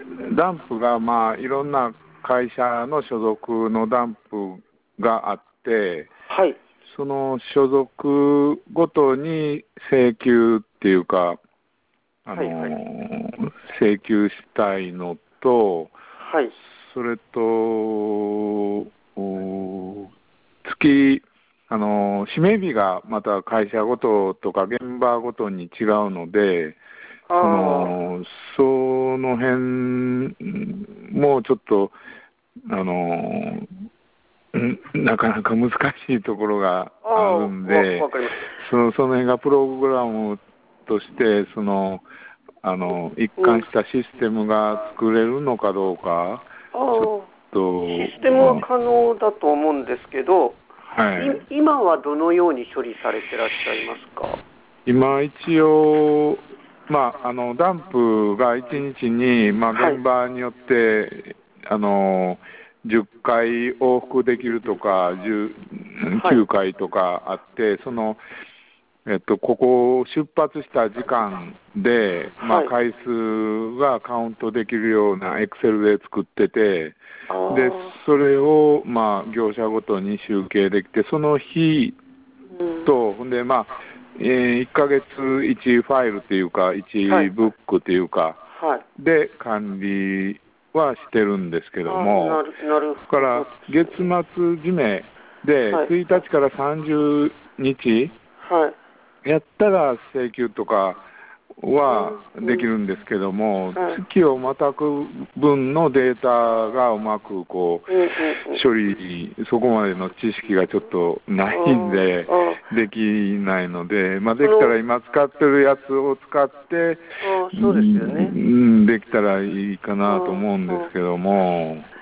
ダンプが、いろんな会社の所属のダンプがあって、 はい。 その所属ごとに請求っていうか、 はいはい。 請求したいのと、 はい。 それと、月、指名日がまた会社ごととか現場ごとに違うので、 ああ。 その辺もちょっと、なかなか難しいところがああるんあ、 で、 わかりましその辺がプログラムとして、一た。うん。 貫したシステムが作れるのかどうか、 あちょっあ、 と、 システムは可能だと思うんですけど、 はい。 今はどのように処理されてらっしゃいますか？ 今一応、ダンプが1日に、 はい。 現場によって、10回往復できるとか、 はい。 9回とかあって、ここを出発した時間で、 はい。 回数がカウントできるようなエクセルで作ってて、 あで、 あ、 それを、業者ごとに集計できて、その日うん。 と、ほんで、1ヶ月1ファイルっていうか、1 はい。 ブックっていうか、 はい。 で管理はしてるんですけどああ、 も、 なるだからほどです月末ね。 締めではい。 1日から30日はい。 やったら請求とかはできうん。 るんですけども、 はい。 月をまたぐ分のデータがうまくうんうんうん。 処理、そこまでの知識がちょっとなあいんで、 あ、ああ、 できないので、できたその、 ら今使ってるやつを使って、 ああ、そうですよね。 できたらいいかなとああ、 思うんですけども、